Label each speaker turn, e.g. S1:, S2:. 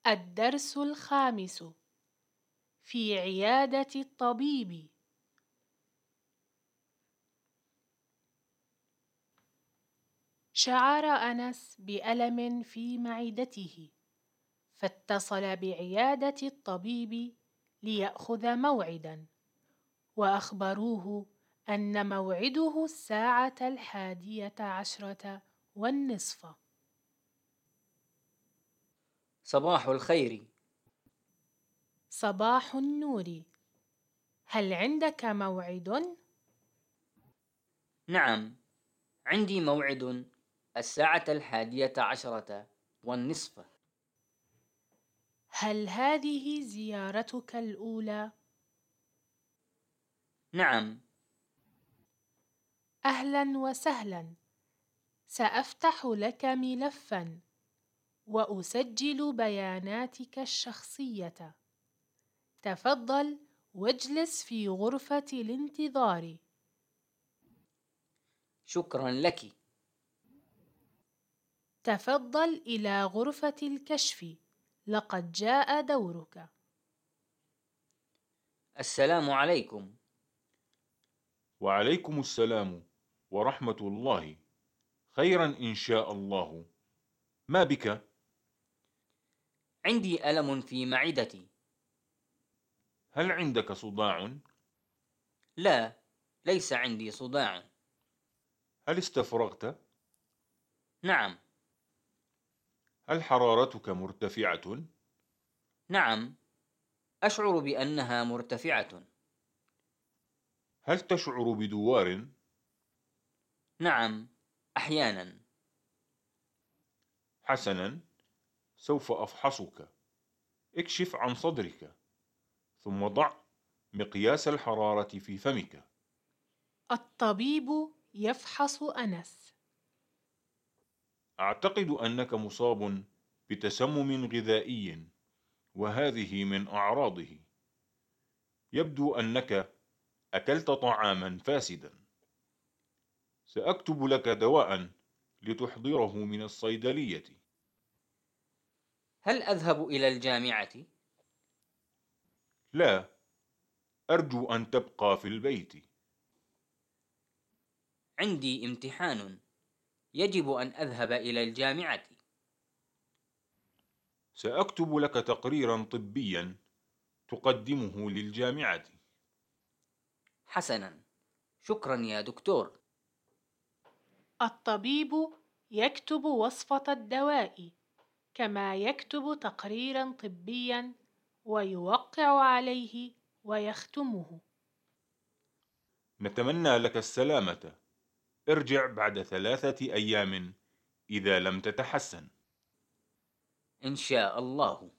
S1: الدرس الخامس في عيادة الطبيب. شعر أنس بألم في معدته، فاتصل بعيادة الطبيب ليأخذ موعداً، وأخبروه أن موعده 11:30.
S2: صباح الخير.
S1: صباح النور. هل عندك موعد؟
S2: نعم، عندي موعد 11:30.
S1: هل هذه زيارتك الأولى؟
S2: نعم.
S1: أهلاً وسهلاً. سأفتح لك ملفاً وأسجل بياناتك الشخصية. تفضل واجلس في غرفة الانتظار.
S2: شكرا لك.
S1: تفضل إلى غرفة الكشف، لقد جاء دورك.
S2: السلام عليكم.
S3: وعليكم السلام ورحمة الله. خيرا إن شاء الله. ما بك؟
S2: عندي ألم في معدتي.
S3: هل عندك صداع؟
S2: لا، ليس عندي صداع.
S3: هل استفرغت؟
S2: نعم.
S3: هل حرارتك مرتفعة؟
S2: نعم، أشعر بأنها مرتفعة.
S3: هل تشعر بدوار؟
S2: نعم، أحيانا.
S3: حسنا، سوف أفحصك. اكشف عن صدرك، ثم ضع مقياس الحرارة في فمك.
S1: الطبيب يفحص أنس.
S3: أعتقد أنك مصاب بتسمم غذائي، وهذه من أعراضه. يبدو أنك أكلت طعاما فاسدا. سأكتب لك دواء لتحضره من الصيدلية.
S2: هل أذهب إلى الجامعة؟
S3: لا، أرجو أن تبقى في البيت.
S2: عندي امتحان، يجب أن أذهب إلى الجامعة.
S3: سأكتب لك تقريرا طبيا تقدمه للجامعة.
S2: حسنا، شكرا يا دكتور.
S1: الطبيب يكتب وصفة الدواء، كما يكتب تقريراً طبياً ويوقع عليه ويختمه.
S3: نتمنى لك السلامة. ارجع بعد 3 أيام إذا لم تتحسن.
S2: إن شاء الله.